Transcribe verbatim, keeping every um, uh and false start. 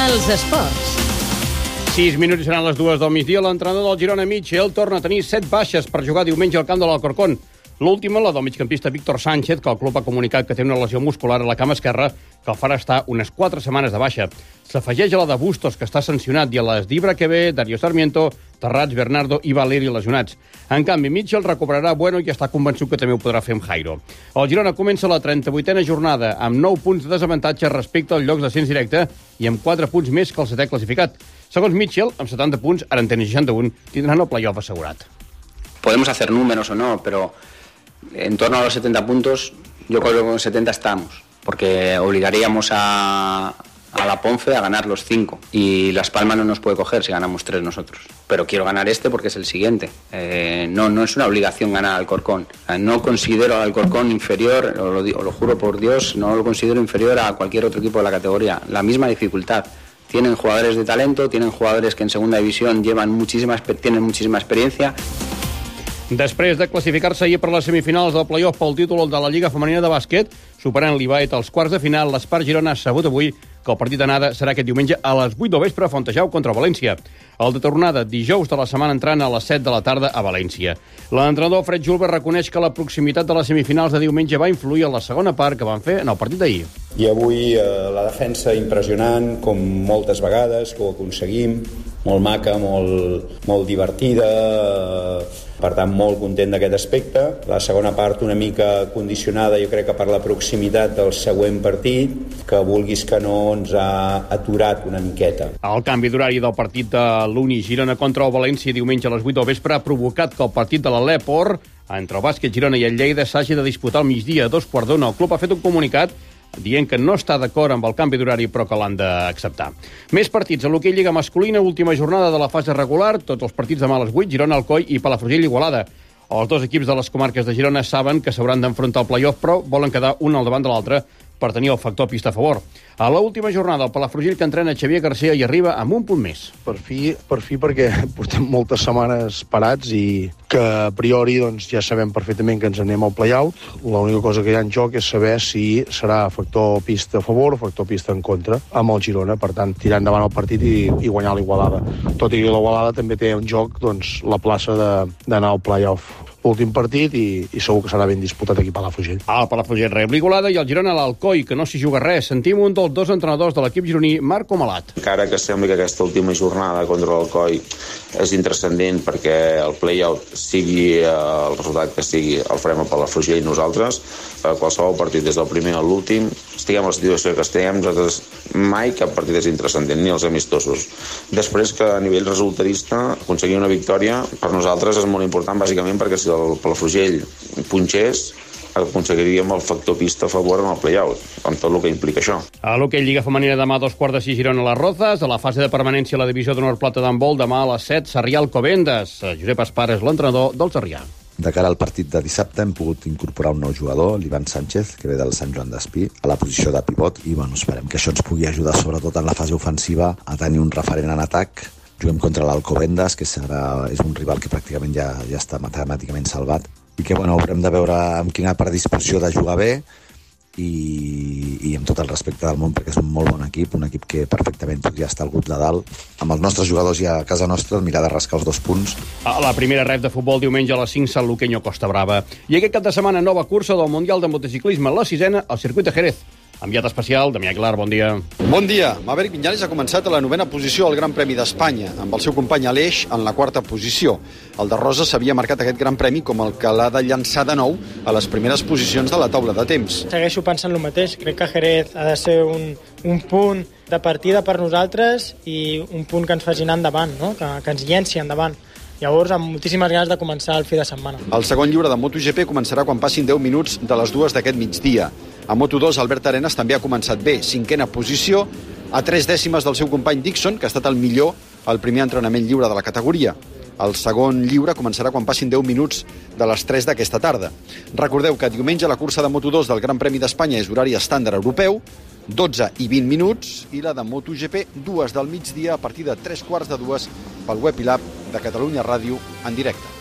Els esports. sis minuts seran les dues del migdia. L'entrenador del Girona, Mitchell, torna a tenir set baixes per jugar diumenge al camp de l'Alcorcón. L'última, la del migcampista Víctor Sánchez, que el club ha comunicat que té una lesió muscular a la cama esquerra que el farà estar unes quatre setmanes de baixa. S'afegeix a la de Bustos, que està sancionat, i a les d'Ibra Quevé, Darío Sarmiento, Terrats, Bernardo i Valeri lesionats. En canvi, Mitchell recuperarà Bueno i està convençut que també ho podrà fer amb Jairo. El Girona comença la trenta-vuitena jornada amb nou punts de desavantatge respecte als llocs d'ascens directe i amb quatre punts més que el setè classificat. Segons Mitchell, amb setanta punts, ara en tenen seixanta-un, tindran el play-off assegurat. Podemos hacer números o no, pero en torno a los setenta puntos, yo creo que con setenta estamos, porque obligaríamos a, a la Ponfe a ganar los cinco, y Las Palmas no nos puede coger si ganamos tres nosotros. Pero quiero ganar este porque es el siguiente. Eh, no, no es una obligación ganar al Alcorcón. No considero al Alcorcón inferior, os lo, digo, lo juro por Dios, no lo considero inferior a cualquier otro equipo de la categoría. La misma dificultad. Tienen jugadores de talento, tienen jugadores que en segunda división llevan muchísima, tienen muchísima experiencia. Després de classificar-se ahir per les semifinals del play-off pel títol de la Lliga Femenina de Bàsquet, superant l'Ibaet als quarts de final, l'Espart Girona ha sabut avui que el partit d'anada serà aquest diumenge a les vuit del vespre a Fontejau contra València. El de tornada, dijous de la setmana entrant a les set de la tarda a València. L'entrenador Fred Julber reconeix que la proximitat de les semifinals de diumenge va influir en la segona part que van fer en el partit d'ahir. I avui eh, la defensa impressionant, com moltes vegades, que ho aconseguim, molt maca, molt, molt divertida, eh, per tant, molt content d'aquest aspecte. La segona part una mica condicionada, jo crec que per la proximitat del següent partit, que vulguis que no ens ha aturat una miqueta. El canvi d'horari del partit de l'Uni Girona contra el València diumenge a les vuit del vespre ha provocat que el partit de l'Aleport entre el Bàsquet Girona i el Lleida s'hagi de disputar al migdia a dos quarts d'una. El club ha fet un comunicat dient que no està d'acord amb el canvi d'horari però que l'han d'acceptar. Més partits. A l'hoquei Lliga masculina, última jornada de la fase regular, tots els partits demà a les vuit, Girona, Alcoi i Palafrugell Igualada. Els dos equips de les comarques de Girona saben que s'hauran d'enfrontar al play-off, però volen quedar un al davant de l'altre per tenir el factor pista a favor. A l'última jornada, el Palafrugell que entrena Xavier García i arriba amb un punt més. Per fi, per fi perquè portem moltes setmanes parats i que a priori doncs, ja sabem perfectament que ens anem al play-out. L'única cosa que hi ha en joc és saber si serà factor pista a favor o factor pista en contra amb el Girona. Per tant, tirar endavant el partit i, i guanyar l'Igualada. Tot i que l'Igualada també té en joc doncs, la plaça d'anar al play-off. Últim partit i, i segur que serà ben disputat aquí a Palafrugell. El Palafrugell rep l'Igualada i el Girona a l'Alcoi, que no s'hi juga res. Sentim un dels dos entrenadors de l'equip gironí, Marco Malat. Encara que sembli que aquesta última jornada contra l'Alcoi és intrascendent perquè el play-out sigui el resultat que sigui, el farem a Palafrugell nosaltres. Qualsevol partit des del primer a l'últim, estiguem a la situació que estiguem, nosaltres mai cap partit és intrascendent, ni els amistosos. Després que a nivell resultadista aconseguir una victòria per nosaltres és molt important, bàsicament perquè si el Palafrugell punxés aconseguiríem el factor pista a favor en el play-out, amb tot el que implica això. A l'hoquei Lliga Femenina demà a dos quarts de sis Girona a les Rozas, a la fase de permanència a la divisió d'honor plata d'handbol demà a les set Sarrià Alcobendas. Josep Espar és l'entrenador del Sarrià. De cara al partit de dissabte hem pogut incorporar un nou jugador, l'Ivan Sánchez, que ve del Sant Joan d'Espí, a la posició de pivot, i bueno, esperem que això ens pugui ajudar sobretot en la fase ofensiva a tenir un referent en atac. Juguem contra l'Alcobendas, que serà, és un rival que pràcticament ja, ja està matemàticament salvat, i que bueno, haurem de veure amb quina predisposició de jugar bé i, i amb tot el respecte del món, perquè és un molt bon equip, un equip que perfectament podria estar al grup de dalt. Amb els nostres jugadors ja a casa nostra, mirar de rascar els dos punts. A la primera ref de futbol diumenge a les cinc, Sant Luqueño Costa Brava. I aquest cap de setmana nova cursa del Mundial de Motociclisme, la sisena, al circuit de Jerez. Enviat especial, Damià Aguilar, bon dia. Bon dia. Maverick Viñales ha començat a la novena posició al Gran Premi d'Espanya, amb el seu company Aleix en la quarta posició. El de Rosa s'havia marcat aquest Gran Premi com el que l'ha de llançar de nou a les primeres posicions de la taula de temps. Segueixo pensant el mateix. Crec que Jerez ha de ser un, un punt de partida per nosaltres i un punt que ens faci anar endavant, no? que, que ens llenci endavant. Llavors, amb moltíssimes ganes de començar el fi de setmana. El segon lliure de MotoGP començarà quan passin deu minuts de les dues d'aquest migdia. A Moto dos, Albert Arenas també ha començat bé, cinquena posició, a tres dècimes del seu company Dixon, que ha estat el millor al primer entrenament lliure de la categoria. El segon lliure començarà quan passin deu minuts de les tres d'aquesta tarda. Recordeu que diumenge la cursa de Moto dos del Gran Premi d'Espanya és horari estàndard europeu, dotze i vint minuts, i la de MotoGP, dues del migdia a partir de tres quarts de dues pel web i l'app de Catalunya Ràdio en directe.